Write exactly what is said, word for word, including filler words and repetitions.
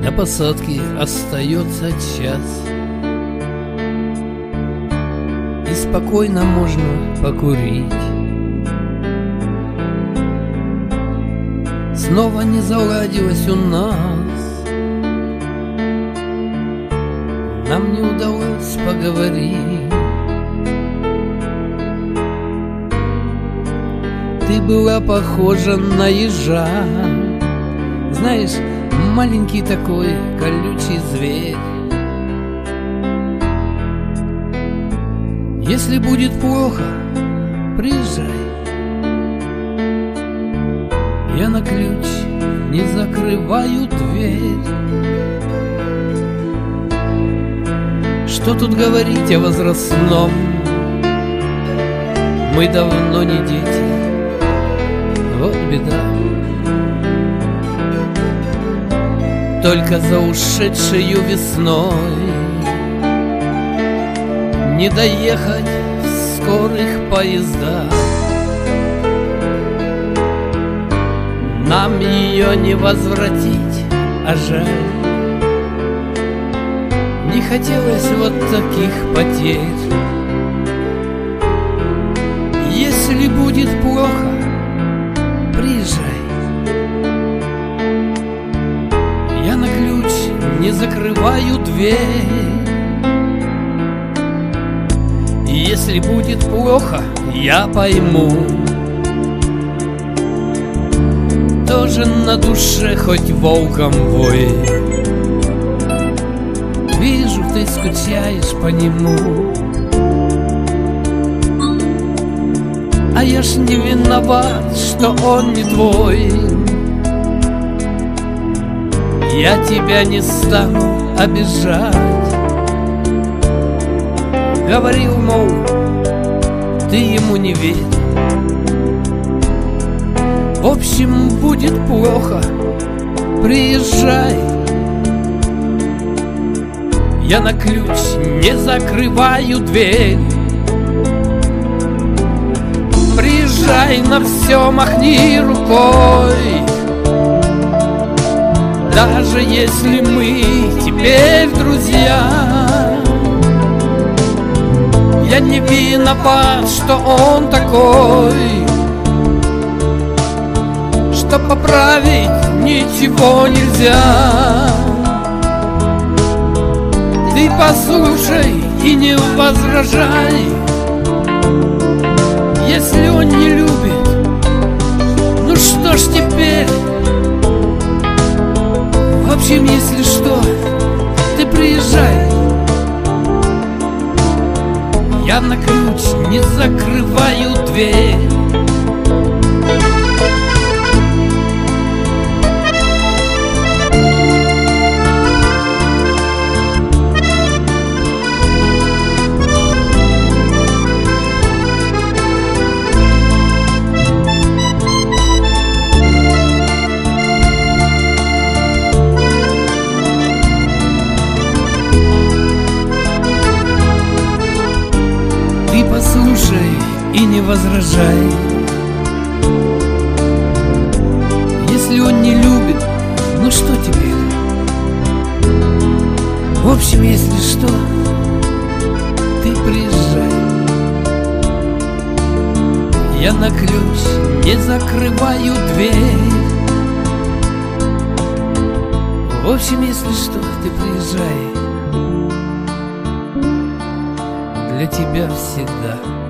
До посадки остается час, и спокойно можно покурить. Снова не заладилось у нас, нам не удалось поговорить. Ты была похожа на ежа, знаешь, маленький такой колючий зверь. Если будет плохо, приезжай. Я на ключ не закрываю дверь. Что тут говорить о возрастном? Мы давно не дети, вот беда. Только за ушедшею весной не доехать в скорых поездах. Нам ее не возвратить, а жаль. Не хотелось вот таких потерь. Если будет плохо, приезжай. Я на ключ не закрываю дверь. Если будет плохо, я пойму. Тоже на душе хоть волком вой. Вижу, ты скучаешь по нему, а я ж не виноват, что он не твой. Я тебя не стану обижать. Говорил, мол, ты ему не верь. В общем, будет плохо, приезжай. Я на ключ не закрываю дверь. Приезжай, на все махни рукой. Даже если мы теперь друзья, я не виноват, что он такой. Что поправить ничего нельзя. Ты послушай и не возражай. Если он не любит, ну что ж теперь? В общем, если что, ты приезжай. Я на ключ не закрываю дверь. Ты послушай и не возражай. Если он не любит, ну что теперь? В общем, если что, ты приезжай. Я на ключ не закрываю дверь. В общем, если что, ты приезжай. Для тебя всегда